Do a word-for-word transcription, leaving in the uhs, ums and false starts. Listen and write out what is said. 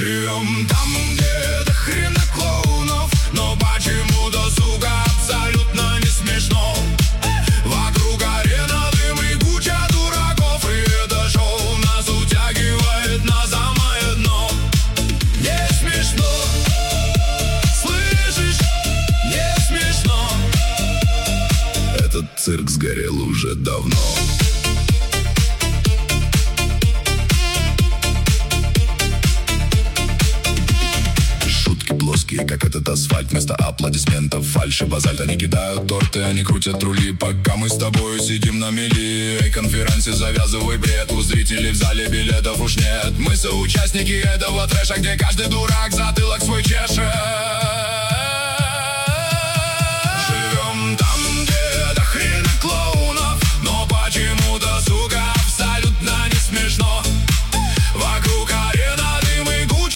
Живем там, где до хрена клоунов, но почему-то, сука, абсолютно не смешно. Вокруг арена, дым и куча дураков, и это шоу нас утягивает на самое дно. Не смешно, слышишь? Не смешно. Этот цирк сгорел уже давно. Плоские, как этот асфальт, вместо аплодисментов фальши базальт. Они кидают торты, они крутят рули, пока мы с тобой сидим на мели. Эй, конференции, завязывай бред, у зрителей в зале билетов уж нет. Мы соучастники этого трэша, где каждый дурак затылок свой чешет.